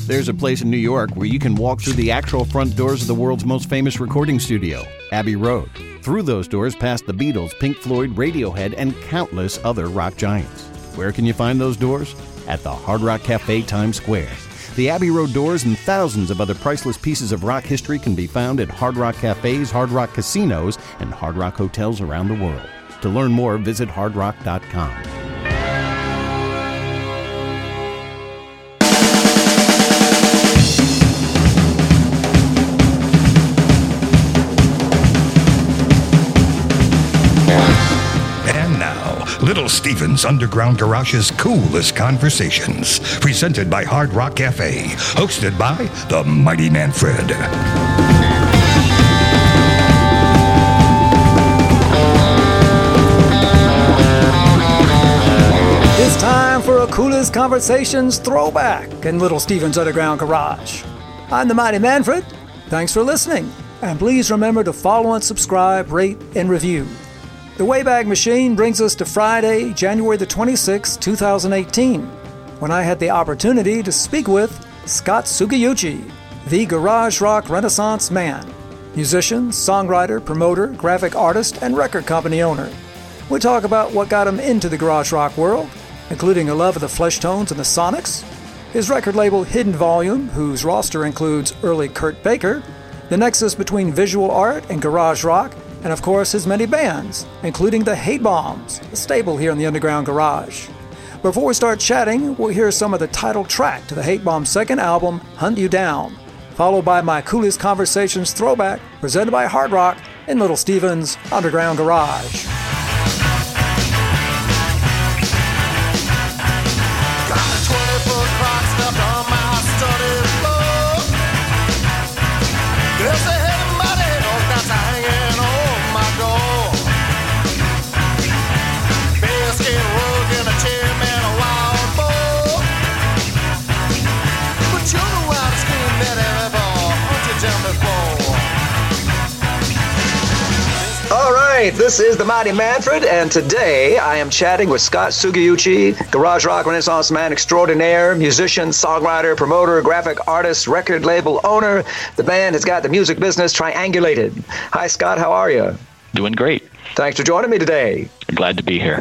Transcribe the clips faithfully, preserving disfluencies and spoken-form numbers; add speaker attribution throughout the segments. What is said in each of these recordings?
Speaker 1: There's a place in New York where you can walk through the actual front doors of the world's most famous recording studio, Abbey Road. Through those doors past the Beatles, Pink Floyd, Radiohead, and countless other rock giants. Where can you find those doors? At the Hard Rock Cafe, Times Square. The Abbey Road doors and thousands of other priceless pieces of rock history can be found at Hard Rock Cafes, Hard Rock Casinos, and Hard Rock hotels around the world. To learn more, visit hard rock dot com.
Speaker 2: Little Steven's Underground Garage's Coolest Conversations, presented by Hard Rock Cafe, hosted by the Mighty Manfred.
Speaker 3: It's time for a Coolest Conversations throwback in Little Steven's Underground Garage. I'm the Mighty Manfred. Thanks for listening, and please remember to follow and subscribe, rate, and review. The Wayback Machine brings us to Friday, January the twenty-sixth, two thousand eighteen, when I had the opportunity to speak with Scott Sugiyuchi, the garage rock renaissance man, musician, songwriter, promoter, graphic artist, and record company owner. We talk about what got him into the garage rock world, including a love of the Fleshtones and the Sonics, his record label Hidden Volume, whose roster includes early Kurt Baker, the nexus between visual art and garage rock, and of course his many bands, including the Hate Bombs, a staple here in the Underground Garage. Before we start chatting, we'll hear some of the title track to the Hate Bombs' second album, Hunt You Down, followed by my Coolest Conversations throwback, presented by Hard Rock in Little Steven's Underground Garage.
Speaker 4: This is the Mighty Manfred, and today I am chatting with Scott Sugiyuchi, garage rock renaissance man extraordinaire, musician, songwriter, promoter, graphic artist, record label owner. The band has got the music business triangulated. Hi, Scott. How are you?
Speaker 5: Doing great.
Speaker 4: Thanks for joining me today.
Speaker 5: Glad to be here.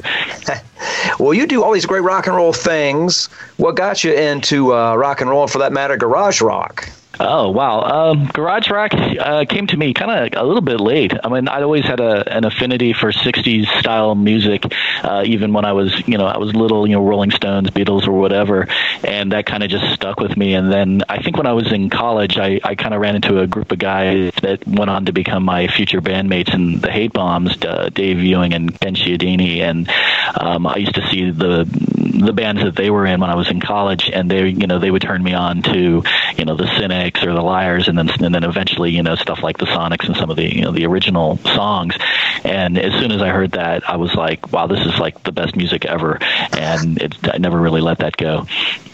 Speaker 4: Well, you do all these great rock and roll things. What got you into uh, rock and roll, for that matter, garage rock?
Speaker 5: Oh, wow. Um, garage rock uh, came to me kind of a little bit late. I mean, I always had a, an affinity for sixties style music, uh, even when I was, you know, I was little, you know, Rolling Stones, Beatles, or whatever. And that kind of just stuck with me. And then I think when I was in college, I, I kind of ran into a group of guys that went on to become my future bandmates in the Hate Bombs, uh, Dave Ewing and Ken Chiodini. And um, I used to see the the bands that they were in when I was in college, and they, you know, they would turn me on to, you know, the Cynics or the Liars, and then and then eventually, you know, stuff like the Sonics and some of the, you know, the original songs. And as soon as I heard that, I was like, wow, this is like the best music ever. And it, I never really let that go.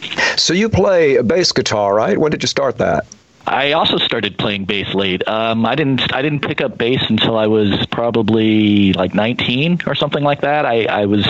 Speaker 4: So you play a bass guitar, right? When did you start that?
Speaker 5: I also started playing bass late. Um, I didn't. I didn't pick up bass until I was probably like nineteen or something like that. I, I was.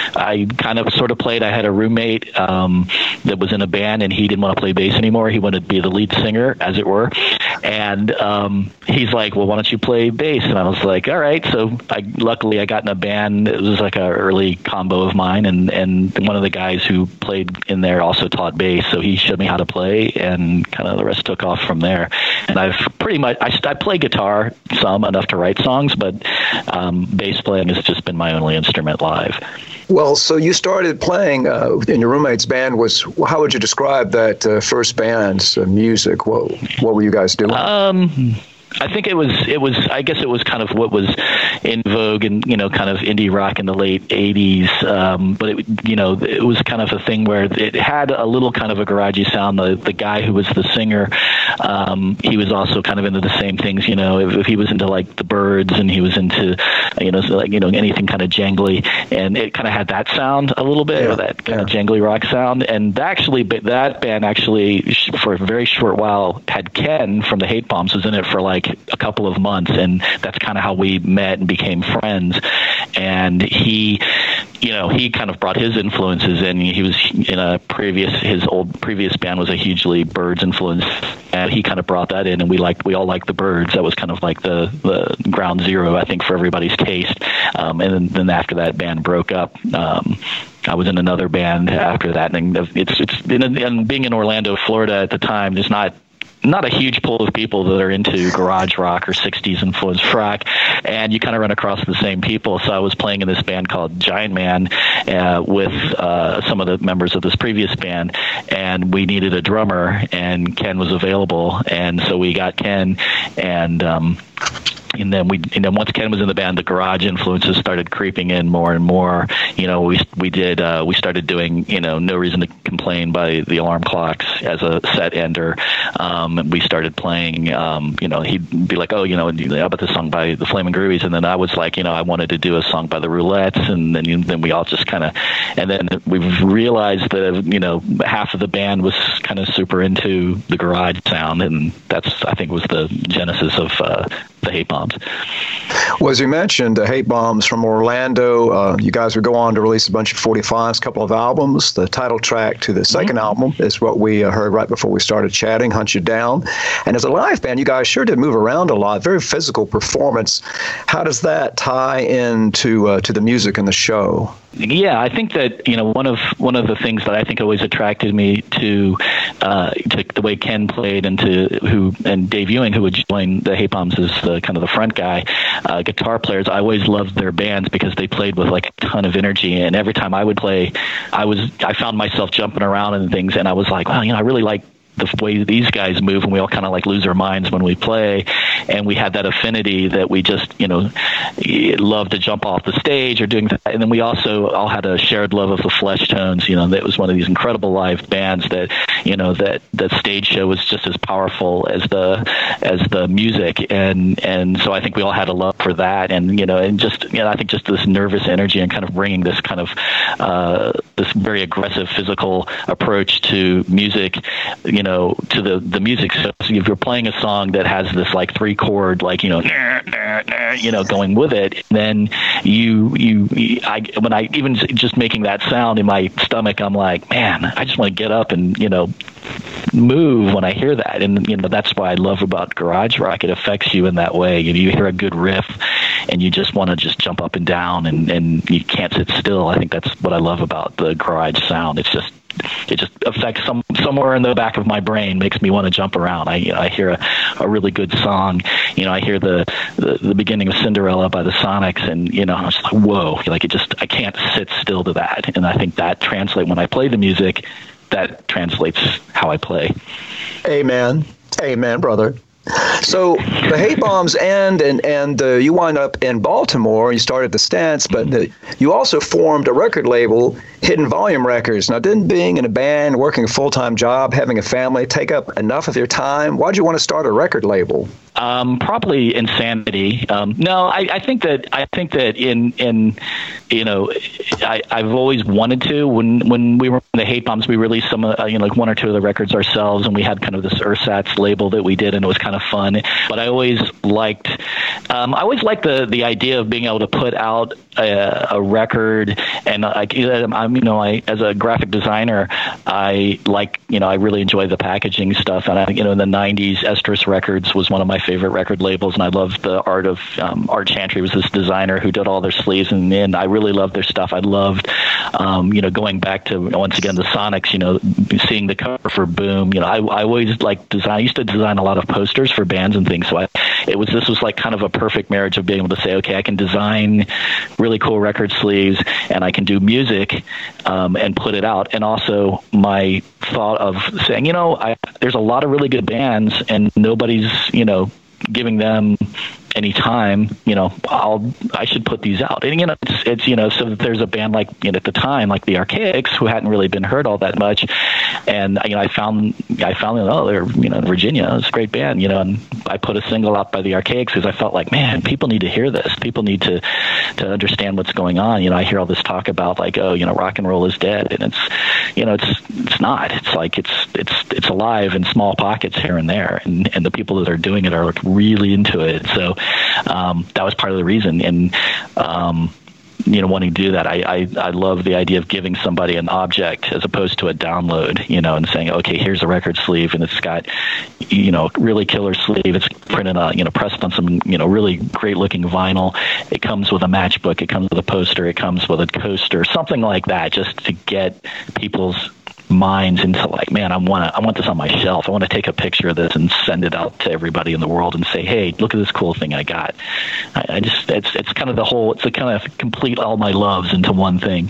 Speaker 5: I kind of sort of played. I had a roommate um, that was in a band, and he didn't want to play bass anymore. He wanted to be the lead singer, as it were. And um, he's like, "Well, why don't you play bass?" And I was like, "All right." So I luckily I got in a band. It was like an early combo of mine, and and one of the guys who played in there also taught bass. So he showed me how to play, and kind of the rest took off from there. And I've pretty much, I, I play guitar some, enough to write songs, but um, bass playing has just been my only instrument live.
Speaker 4: Well, so you started playing uh, in your roommate's band. Was how would you describe that uh, first band's uh, music? What, what were you guys doing?
Speaker 5: Um... I think it was, it was, I guess it was kind of what was in vogue and, you know, kind of indie rock in the late eighties. Um, but it, you know, it was kind of a thing where it had a little kind of a garagey sound. The the guy who was the singer, um, he was also kind of into the same things, you know, if, if he was into like the Byrds and he was into, you know, so like, you know, anything kind of jangly, and it kind of had that sound a little bit, yeah, or that kind yeah. of jangly rock sound. And actually, but that band actually for a very short while had Ken from the Hate Bombs was in it for like a couple of months, and that's kind of how we met and became friends. And he, you know, he kind of brought his influences in. He was in a previous, his old previous band was a hugely Byrds influence, and he kind of brought that in, and we liked, we all liked the Byrds. That was kind of like the, the ground zero, I think, for everybody's taste. Um, and then, then after that band broke up, um, I was in another band after that, and it's it's and being in Orlando, Florida at the time, there's not not a huge pool of people that are into garage rock or sixties influenced rock, and you kind of run across the same people. So I was playing in this band called Giant Man uh, with uh, some of the members of this previous band, and we needed a drummer, and Ken was available, and so we got Ken, and um, And then we, and then once Ken was in the band, the garage influences started creeping in more and more. You know, we we did uh, we started doing, you know, No Reason to Complain by the Alarm Clocks as a set ender. Um, and we started playing. Um, you know, he'd be like, "Oh, you know, how about this song by the Flaming Groovies?" And then I was like, you know, I wanted to do a song by the Roulettes, and then you, then we all just kind of, and then we realized that, you know, half of the band was kind of super into the garage sound, and that's, I think, was the genesis of uh, the Hate Bombs.
Speaker 4: Well, as you mentioned, uh, Hate Bombs from Orlando, uh, you guys would go on to release a bunch of forty-fives, a couple of albums. The title track to the second mm-hmm. album is what we uh, heard right before we started chatting, Hunt You Down. And as a live band, you guys sure did move around a lot, very physical performance. How does that tie into uh, to the music and the show?
Speaker 5: Yeah, I think that, you know, one of one of the things that I think always attracted me to uh, to the way Ken played, and to who and Dave Ewing, who would join the Hate Bombs as the kind of the front guy, uh, guitar players. I always loved their bands because they played with like a ton of energy, and every time I would play, I was I found myself jumping around and things, and I was like, well, you know, I really like the way these guys move, and we all kind of like lose our minds when we play, and we had that affinity that we just, you know, love to jump off the stage or doing that. And then we also all had a shared love of the Flesh Tones. You know, that was one of these incredible live bands that, you know, that the stage show was just as powerful as the as the music, and and so I think we all had a love for that, and you know, and just, you know, I think just this nervous energy and kind of bringing this kind of uh, this very aggressive physical approach to music, you know, know, to the, the music. So if you're playing a song that has this like three chord, like, you know, nah, nah, nah, you know, going with it, then you, you, I, when I, even just making that sound in my stomach, I'm like, man, I just want to get up and, you know, move when I hear that. And, you know, that's why I love about garage rock. It affects you in that way. You know, you hear a good riff and you just want to just jump up and down, and, and you can't sit still. I think that's what I love about the garage sound. It's just, it just affects some somewhere in the back of my brain, makes me want to jump around. I, you know, I hear a, a really good song. You know, I hear the, the the beginning of Cinderella by the Sonics, and, you know, I'm just like, whoa, like it just, I can't sit still to that. And I think that translates when I play the music, that translates how I play.
Speaker 4: Amen. Amen, brother. So the Hate Bombs end, and and uh, you wind up in Baltimore. You started the Stance, but the, you also formed a record label, Hidden Volume Records. Now, didn't being in a band, working a full-time job, having a family take up enough of your time? Why'd you want to start a record label?
Speaker 5: Um, probably insanity. Um, no, I, I think that I think that in in you know, I, I've always wanted to. When when we were in the Hate Bombs, we released some uh, you know, like one or two of the records ourselves, and we had kind of this Ersatz label that we did, and it was kind of fun. But I always liked um, I always liked the the idea of being able to put out a, a record, and like, I'm you know, I as a graphic designer, I like you know I really enjoy the packaging stuff, and I you know in the nineties, Estrus Records was one of my favorite record labels, and I loved the art of um, Art Chantry was this designer who did all their sleeves, and, and I really loved their stuff. I loved, um, you know, going back to, once again, the Sonics, you know, seeing the cover for Boom. You know, I, I always liked design. I used to design a lot of posters for bands and things, so I, it was, this was like kind of a perfect marriage of being able to say, okay, I can design really cool record sleeves, and I can do music um, and put it out. And also my thought of saying, you know, I, there's a lot of really good bands, and nobody's, you know, giving them any time, you know, I'll, I should put these out. And, you know, it's, it's, you know, so there's a band like, you know, at the time, like the Archaics, who hadn't really been heard all that much. And, you know, I found, I found, oh, they're, you know, in Virginia, it's a great band, you know, and I put a single out by the Archaics because I felt like, man, people need to hear this. People need to to understand what's going on. You know, I hear all this talk about like, oh, you know, rock and roll is dead, and it's, you know, it's it's not. It's like it's it's it's alive in small pockets here and there, and and the people that are doing it are like really into it. So um, that was part of the reason, and um, you know, wanting to do that. I, I, I love the idea of giving somebody an object as opposed to a download, you know, and saying, okay, here's a record sleeve, and it's got, you know, really killer sleeve. It's printed on, you know, pressed on some, you know, really great looking vinyl. It comes with a matchbook. It comes with a poster. It comes with a coaster, something like that, just to get people's minds into like, man, I want to, I want this on my shelf. I want to take a picture of this and send it out to everybody in the world and say, hey, look at this cool thing I got. I, I just, it's, it's kind of the whole, it's a kind of complete all my loves into one thing.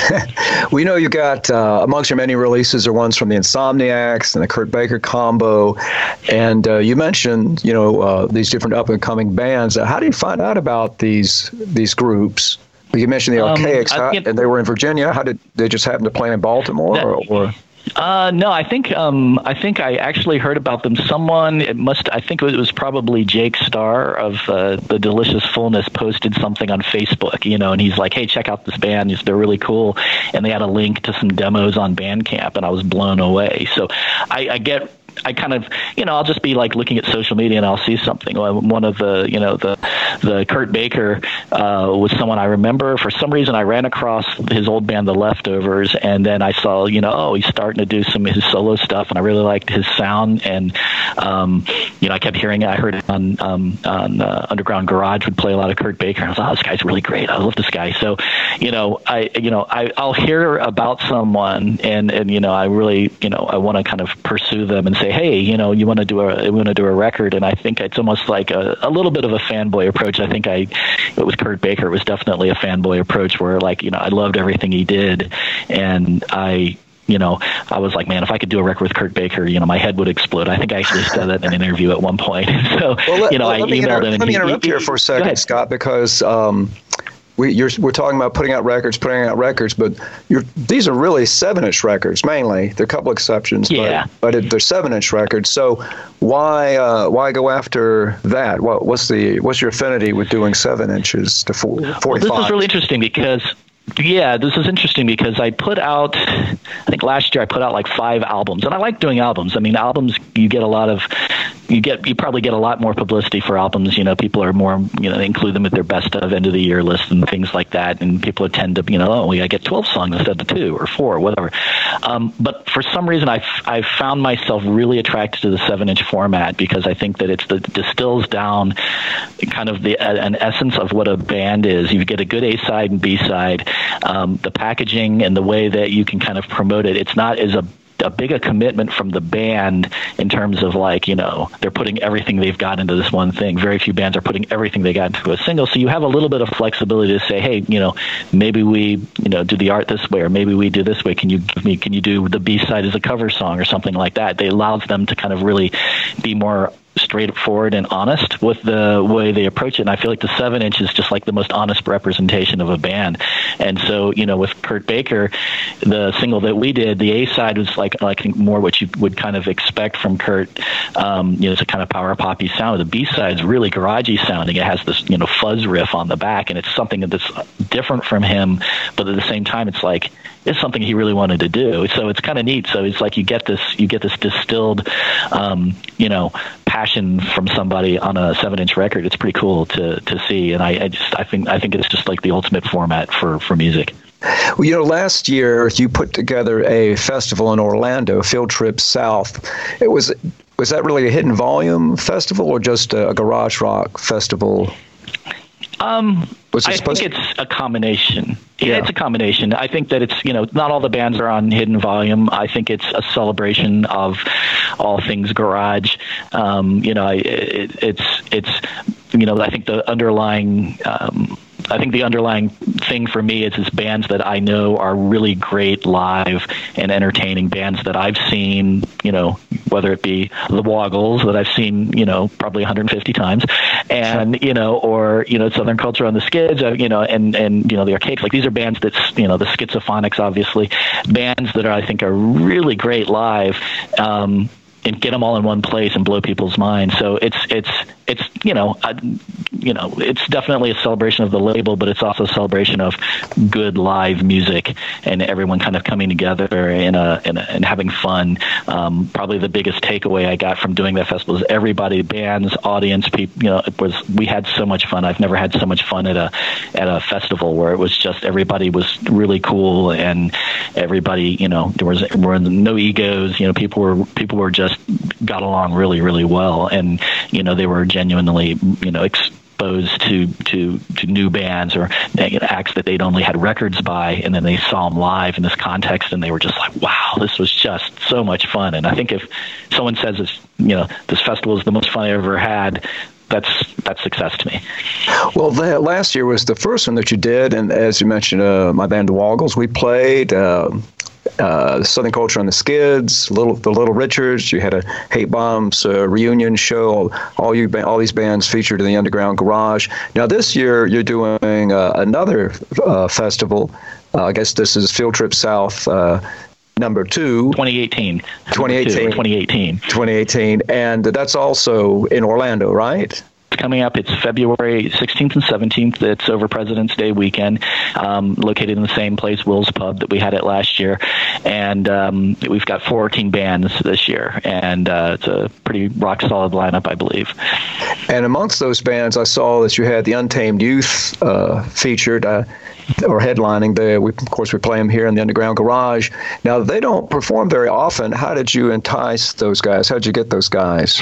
Speaker 4: We know you got, uh, amongst your many releases are ones from the Insomniacs and the Kurt Baker combo. And uh, you mentioned, you know, uh, these different up and coming bands. Uh, how do you find out about these, these groups? You mentioned the Archaics, um, how, and they were in Virginia. How did they just happen to play in Baltimore? That, or, or?
Speaker 5: Uh, no, I think um, I think I actually heard about them. Someone, it must, I think it was probably Jake Starr of uh, the Delicious Fullness posted something on Facebook, you know, and he's like, hey, check out this band. They're really cool. And they had a link to some demos on Bandcamp, and I was blown away. So I, I get... I kind of, you know, I'll just be like looking at social media and I'll see something. One of the, you know, the the Kurt Baker uh, was someone I remember. For some reason, I ran across his old band, The Leftovers, and then I saw, you know, oh, he's starting to do some of his solo stuff, and I really liked his sound. And, um, you know, I kept hearing it. I heard it on, um, on uh, Underground Garage would play a lot of Kurt Baker. And I was like, oh, this guy's really great. I love this guy. So, you know, I, you know, I, I'll hear about someone, and, and you know, I really, you know, I want to kind of pursue them and say, hey, you know, you want to do a, you want to do a record. And I think it's almost like a, a little bit of a fanboy approach. I think I, it was Kurt Baker. It was definitely a fanboy approach where, like, you know, I loved everything he did. And I, you know, I was like, man, if I could do a record with Kurt Baker, you know, my head would explode. I think I actually said that in an interview at one point. So,
Speaker 4: well, let,
Speaker 5: you know,
Speaker 4: let
Speaker 5: I
Speaker 4: me
Speaker 5: emailed
Speaker 4: inter-
Speaker 5: him. And
Speaker 4: let me
Speaker 5: he,
Speaker 4: interrupt
Speaker 5: he,
Speaker 4: here for a second, Scott, because um, we, you're, we're talking about putting out records, putting out records, but you're, these are really seven-inch records mainly. There are a couple exceptions,
Speaker 5: yeah.
Speaker 4: but, but it, they're seven-inch records. So why uh, why go after that? What, what's the what's your affinity with doing seven inches to four, forty-five?
Speaker 5: Well, this is really interesting because. Yeah, this is interesting because I put out, I think last year I put out like five albums, and I like doing albums. I mean, albums, you get a lot of, you get, you probably get a lot more publicity for albums. You know, people are more, you know, they include them at their best of end of the year list and things like that. And people tend to, you know, oh, I get twelve songs instead of two or four or whatever. Um, but for some reason, I've, I've found myself really attracted to the seven inch format because I think that it's the distills down kind of the uh, an essence of what a band is. You get a good A side and B side. Um, the packaging and the way that you can kind of promote it, it's not as a, a big a commitment from the band in terms of like, you know, they're putting everything they've got into this one thing. Very few bands are putting everything they got into a single. So you have a little bit of flexibility to say, hey, you know, maybe we, you know, do the art this way, or maybe we do this way. Can you give me, can you do the B side as a cover song or something like that? It allows them to kind of really be more straightforward and honest with the way they approach it. And I feel like the seven inch is just like the most honest representation of a band. And so, you know, with Kurt Baker, the single that we did, the A side was like, like more what you would kind of expect from Kurt. Um, you know, it's a kind of power poppy sound. The B side is really garagey sounding. It has this, you know, fuzz riff on the back, and it's something that's different from him, but at the same time, it's like, it's something he really wanted to do. So it's kind of neat. So it's like you get this, you get this distilled, um, you know, passion from somebody on a seven-inch record. It's pretty cool to to see, and I, I just I think I think it's just like the ultimate format for for music.
Speaker 4: Well, you know, last year you put together a festival in Orlando, Field Trip South. It was was that really a hidden volume festival or just a, a garage rock festival?
Speaker 5: Um, I think it's a combination. Yeah, yeah, it's a combination. I think that it's, you know, not all the bands are on Hidden Volume. I think it's a celebration of all things garage. Um, you know, it, it's, it's, you know, I think the underlying, um, I think the underlying thing for me is is bands that I know are really great live and entertaining, bands that I've seen, you know, whether it be the Woggles that I've seen, you know, probably one hundred fifty times, and, you know, or, you know, Southern Culture on the Skids, you know, and, and, you know, the Archaics. Like, these are bands that's, you know, the Schizophonics, obviously, bands that are, I think are really great live. Um, and get them all in one place and blow people's minds. So it's it's it's you know uh, you know it's definitely a celebration of the label, but it's also a celebration of good live music and everyone kind of coming together in a, in a and having fun. Um, probably the biggest takeaway I got from doing that festival is everybody, bands, audience, people. You know, it was we had so much fun. I've never had so much fun at a at a festival where it was just everybody was really cool and everybody, you know, there was were no egos. You know, people were people were just got along really, really well, and you know, they were genuinely, you know, exposed to to to new bands or you know, acts that they'd only had records by, and then they saw them live in this context, and they were just like, wow, this was just so much fun. And I think if someone says this, you know, this festival is the most fun I ever had, that's that's success to me.
Speaker 4: Well, the, last year was the first one that you did, and as you mentioned, uh, my band, the Woggles, we played uh, uh, Southern Culture on the Skids, Little the Little Richards. You had a Hate Bombs uh, reunion show. All you all these bands featured in the Underground Garage. Now this year you're doing uh, another uh, festival. Uh, I guess this is Field Trip South. Uh, Number two,
Speaker 5: twenty eighteen,
Speaker 4: twenty eighteen,
Speaker 5: twenty eighteen,
Speaker 4: twenty eighteen, and that's also in Orlando, right?
Speaker 5: It's coming up. It's February sixteenth and seventeenth. It's over President's Day weekend, um, located in the same place, Will's Pub, that we had it last year. And um, we've got fourteen bands this year, and uh, it's a pretty rock solid lineup, I believe.
Speaker 4: And amongst those bands, I saw that you had the Untamed Youth uh, featured. Uh, or headlining there. We, of course, we play them here in the Underground Garage. Now, they don't perform very often. How did you entice those guys? How did you get those guys?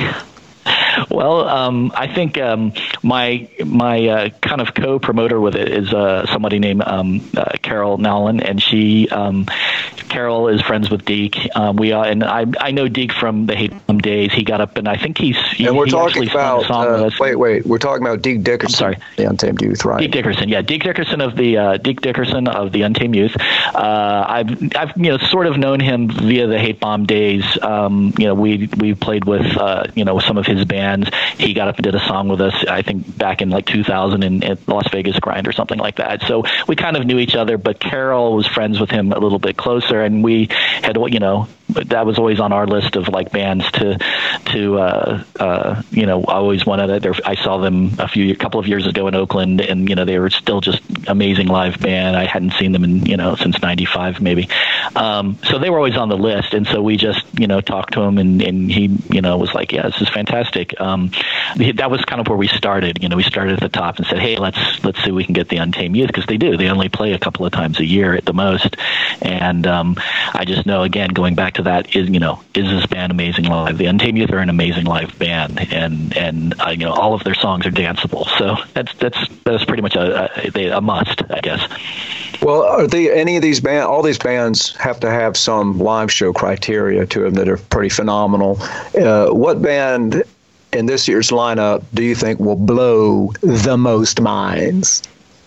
Speaker 5: Well, um, I think um, my my uh, kind of co-promoter with it is uh, somebody named um, uh, Carol Nowlin, and she um, Carol is friends with Deke. Um, we are, and I I know Deke from the Hate Bomb days. He got up, and I think he's he,
Speaker 4: and we're
Speaker 5: he
Speaker 4: talking about uh, wait wait we're talking about Deke Dickerson.
Speaker 5: I'm sorry,
Speaker 4: the Untamed Youth, right?
Speaker 5: Deke Dickerson, yeah, Deke Dickerson of the uh, Deke Dickerson of the Untamed Youth. Uh, I've I've you know sort of known him via the Hate Bomb days. Um, you know, we we played with uh, you know some of his bands. He got up and did a song with us, I think back in like two thousand in, in Las Vegas Grind or something like that. So we kind of knew each other, but Carol was friends with him a little bit closer, and we had, you know, that was always on our list of like bands to, to uh, uh, you know, I always wanted it. I saw them a few, a couple of years ago in Oakland, and you know they were still just amazing live band. I hadn't seen them in you know since ninety-five maybe, um, so they were always on the list. And so we just you know talked to him, and, and he you know was like, yeah, this is fantastic. Um, that was kind of where we started. You know, we started at the top and said, hey, let's let's see if we can get the Untamed Youth, because they do. They only play a couple of times a year at the most, and um, I just know again going back to that is you know is this band amazing live? The Untamed Youth are an amazing live band, and and uh, you know all of their songs are danceable. So that's that's that's pretty much a a, a must, I guess.
Speaker 4: Well, are they any of these band? All these bands have to have some live show criteria to them that are pretty phenomenal. Uh, what band in this year's lineup do you think will blow the most minds?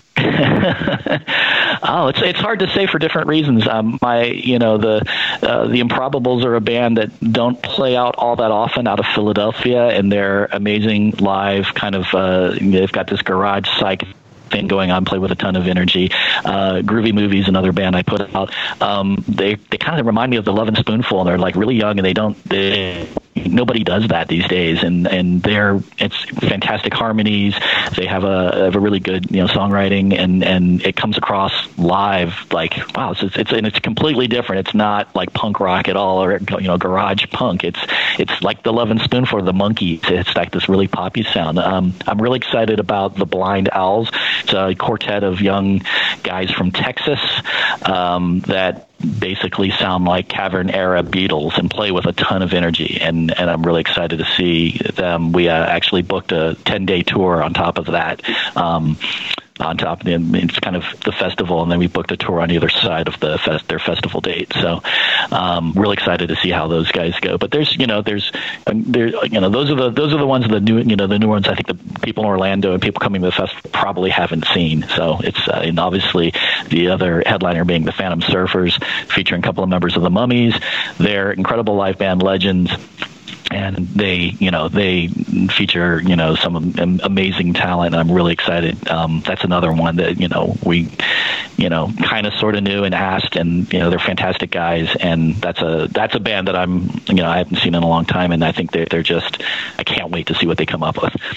Speaker 5: Oh, it's it's hard to say for different reasons. Um, my, you know, the uh, the Improbables are a band that don't play out all that often out of Philadelphia, and they're amazing live. Kind of, uh, they've got this garage psych thing going on, play with a ton of energy. Uh, Groovy Movies, another band I put out. Um, they they kind of remind me of the Lovin' Spoonful, and they're like really young, and they don't. They, nobody does that these days, and and they're it's fantastic harmonies. They have a have a really good you know songwriting, and and it comes across live like wow, it's it's and it's completely different. It's not like punk rock at all, or you know garage punk. It's it's like the Lovin' Spoonful or the Monkees. It's like this really poppy sound. Um, I'm really excited about the Blind Owls. It's a quartet of young guys from Texas um, that basically sound like Cavern era Beatles and play with a ton of energy, and and I'm really excited to see them. We uh, actually booked a ten day tour on top of that. Um, on top of the, it's kind of the festival, and then we booked a tour on either side of the fest, their festival date. So, um, really excited to see how those guys go. But there's, you know, there's, um, there, you know, those are the those are the ones the new, you know, the new ones. I think the people in Orlando and people coming to the festival probably haven't seen. So it's, uh, and obviously the other headliner being the Phantom Surfers, featuring a couple of members of the Mummies. They're incredible live band legends. and they, you know, they feature, you know, some am- amazing talent. And I'm really excited. Um, that's another one that, you know, we, you know, kind of sort of knew and asked, and, you know, they're fantastic guys. And that's a, that's a band that I'm, you know, I haven't seen in a long time. And I think they, they're just, I can't wait to see what they come up with.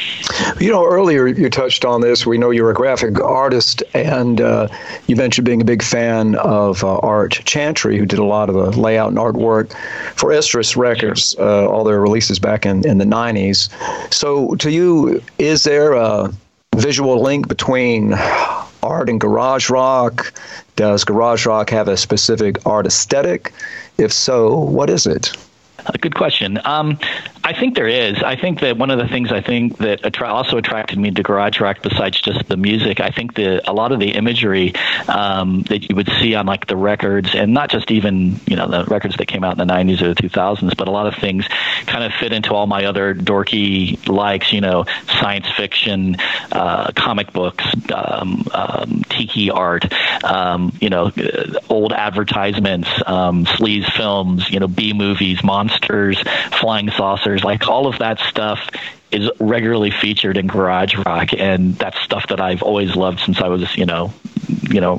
Speaker 4: You know, earlier you touched on this. We know you're a graphic artist, and uh, you mentioned being a big fan of uh, Art Chantry, who did a lot of the layout and artwork for Estrus Records, uh, all their releases back in, in the nineties. So to you, is there a visual link between art and garage rock? Does garage rock have a specific art aesthetic? If so, what is it?
Speaker 5: A good question. Um, I think there is. I think that one of the things I think that attra- also attracted me to garage rock, besides just the music, I think that a lot of the imagery um, that you would see on like the records, and not just even, you know, the records that came out in the nineties or the two thousands, but a lot of things kind of fit into all my other dorky likes, you know, science fiction, uh, comic books, um, um, tiki art, um, you know, old advertisements, um, sleaze films, you know, B movies, monsters, flying saucers, like all of that stuff is regularly featured in garage rock, and that's stuff that I've always loved since I was, you know, you know,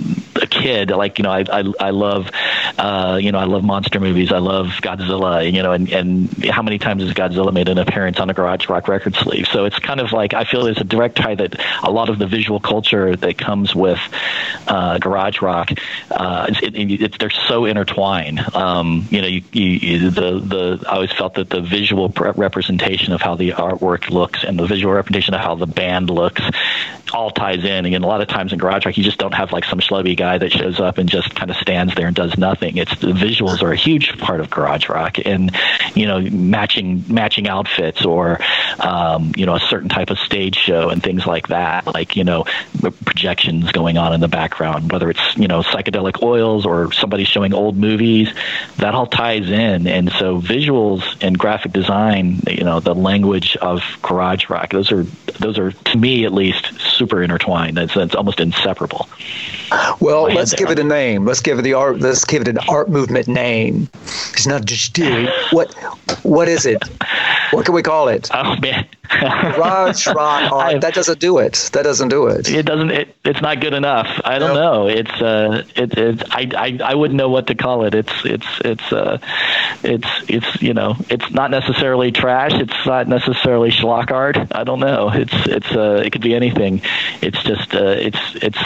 Speaker 5: a kid. Like, you know, I I, I love, uh, you know, I love monster movies. I love Godzilla, you know, and, and how many times has Godzilla made an appearance on a garage rock record sleeve? So it's kind of like, I feel there's a direct tie that a lot of the visual culture that comes with uh, garage rock, uh, it, it, it, they're so intertwined. Um, you know, you, you, the the I always felt that the visual representation of how the artwork looks and the visual representation of how the band looks all ties in. And a lot of times in garage rock, you just don't have like some schlubby guy that shows up and just kind of stands there and does nothing. It's the visuals are a huge part of garage rock, and, you know, matching matching outfits, or um, you know, a certain type of stage show and things like that. Like, you know, projections going on in the background, whether it's, you know, psychedelic oils or somebody showing old movies, that all ties in. And so visuals and graphic design, you know, the language of garage rock, those are those are to me at least super intertwined. It's, it's almost inseparable.
Speaker 4: Well, let's give it a name. Let's give it the art. Let's give it an art movement name. It's not just do. What? What is it? What can we call it?
Speaker 5: Oh man,
Speaker 4: garage rock art. That doesn't do it. That doesn't do it.
Speaker 5: It doesn't. It, it's not good enough. I don't
Speaker 4: nope.
Speaker 5: know. It's. Uh. It. It's. I, I. I wouldn't know what to call it. It's. It's. It's. Uh. It's. It's. You know. It's not necessarily trash. It's not necessarily schlock art. I don't know. It's. It's. Uh. It could be anything. It's just. Uh. It's. It's.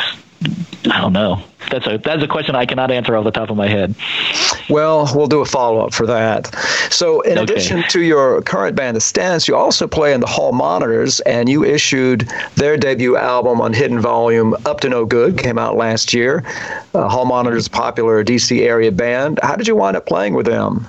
Speaker 5: I don't know. That's a that's a question I cannot answer off the top of my head.
Speaker 4: Well, we'll do a follow-up for that. So in
Speaker 5: okay.
Speaker 4: addition to your current band, The Stents, you also play in the Hall Monitors, and you issued their debut album on Hidden Volume, Up to No Good, came out last year. Uh, Hall Monitors, a popular D C area band. How did you wind up playing with them?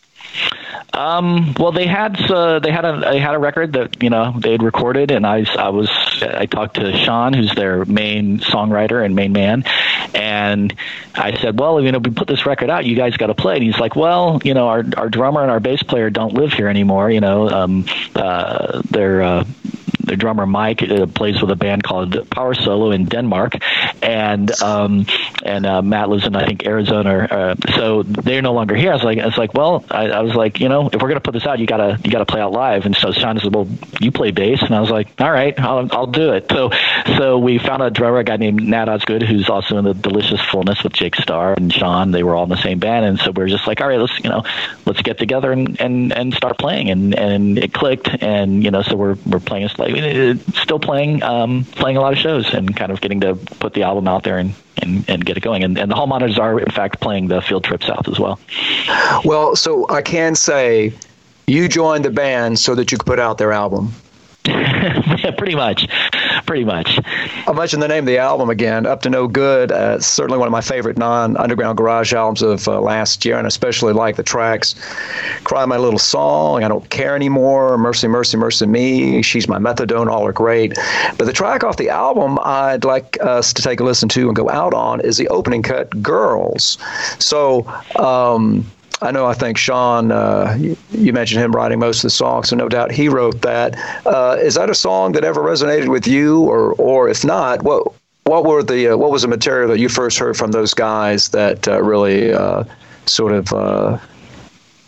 Speaker 5: Um, well, they had uh, they had a they had a record that, you know, they had recorded, and I I was I talked to Sean, who's their main songwriter and main man, and I said, well, you know, we put this record out, you guys got to play. And he's like, well, you know, our our drummer and our bass player don't live here anymore. You know, um, uh, they're. Uh, Their drummer Mike uh, plays with a band called Power Solo in Denmark, and um, and uh, Matt lives in, I think, Arizona. Uh, so they're no longer here. I was like, I was like, well, I, I was like, you know, if we're gonna put this out, you gotta you gotta play out live. And so Sean said, well, you play bass, and I was like, all right, I'll I'll do it. So so we found a drummer, a guy named Nat Osgood, who's also in the Delicious Fullness with Jake Starr and Sean. They were all in the same band, and so we were just like, all right, let's you know, let's get together and and, and start playing, and, and it clicked, and you know, so we're we're playing a like. Still playing, um, playing a lot of shows, and kind of getting to put the album out there and, and, and get it going. And, and the Hall Monitors are, in fact, playing the field trip south as well.
Speaker 4: Well, so I can say you joined the band so that you could put out their album.
Speaker 5: Yeah, pretty much. Pretty much.
Speaker 4: I'll mention the name of the album again, Up to No Good. Uh, it's certainly one of my favorite non-underground garage albums of uh, last year, and I especially like the tracks Cry My Little Song, I Don't Care Anymore, Mercy, Mercy, Mercy Me, She's My Methadone, all are great. But the track off the album I'd like us to take a listen to and go out on is the opening cut, Girls. So, um... I know, I think Sean, uh, you, you mentioned him writing most of the songs, so no doubt he wrote that. Uh, is that a song that ever resonated with you, or or if not, what what were the uh, what was the material that you first heard from those guys that uh, really uh, sort of uh,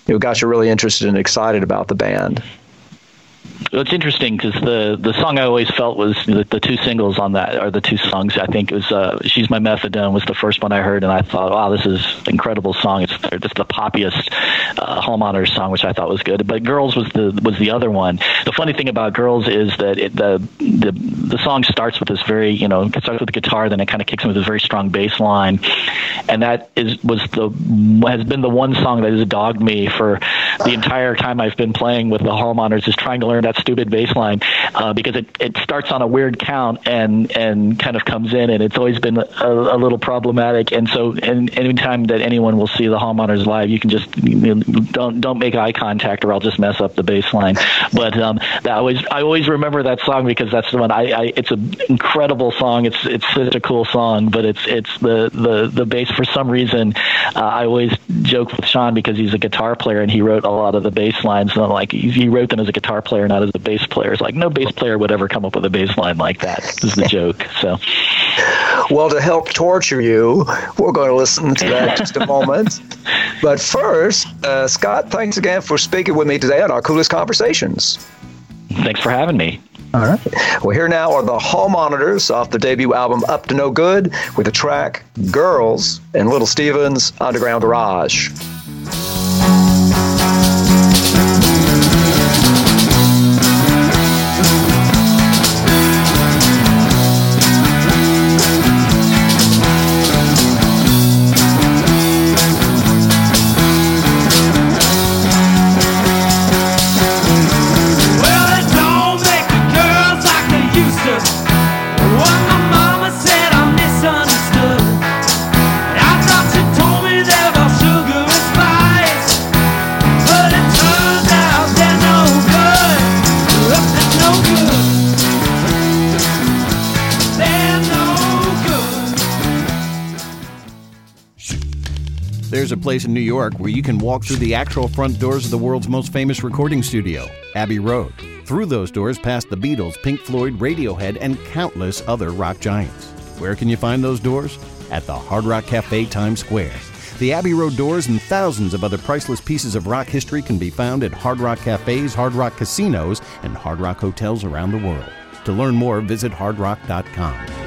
Speaker 4: you know, got you really interested and excited about the band?
Speaker 5: It's interesting because the, the song I always felt was the, the two singles on that, or the two songs. I think it was uh, "She's My Methadone" was the first one I heard, and I thought, wow, this is an incredible song. It's just the poppiest uh, Hall Monitors song, which I thought was good. But "Girls" was the was the other one. The funny thing about "Girls" is that it, the the the song starts with this very, you know, it starts with the guitar, then it kind of kicks in with this very strong bass line, and that is was the has been the one song that has dogged me for the entire time I've been playing with the Hall Monitors, is trying to learn that stupid bass line uh, because it, it starts on a weird count and and kind of comes in, and it's always been a, a little problematic. And so and anytime that anyone will see the Hall Monitors live, you can just, you know, don't don't make eye contact or I'll just mess up the bass line. But um, that always I always remember that song because that's the one I, I it's an incredible song. It's it's such a cool song, but it's it's the the the bass, for some reason uh, I always joke with Sean because he's a guitar player and he wrote a lot of the bass lines, and I'm like, he wrote them as a guitar player, not as a bass player. It's like no bass player would ever come up with a bass line like that. This is the joke. So,
Speaker 4: well, to help torture you, we're going to listen to that in just a moment. But first, uh, Scott, thanks again for speaking with me today on our Coolest Conversations.
Speaker 5: Thanks for having me.
Speaker 4: All right. Well, here now are the Hall Monitors off their debut album Up to No Good with the track Girls and Little Steven's Underground Garage.
Speaker 1: There's a place in New York where you can walk through the actual front doors of the world's most famous recording studio, Abbey Road. Through those doors past the Beatles, Pink Floyd, Radiohead, and countless other rock giants. Where can you find those doors? At the Hard Rock Cafe, Times Square. The Abbey Road doors and thousands of other priceless pieces of rock history can be found at Hard Rock Cafes, Hard Rock Casinos, and Hard Rock hotels around the world. To learn more, visit hard rock dot com.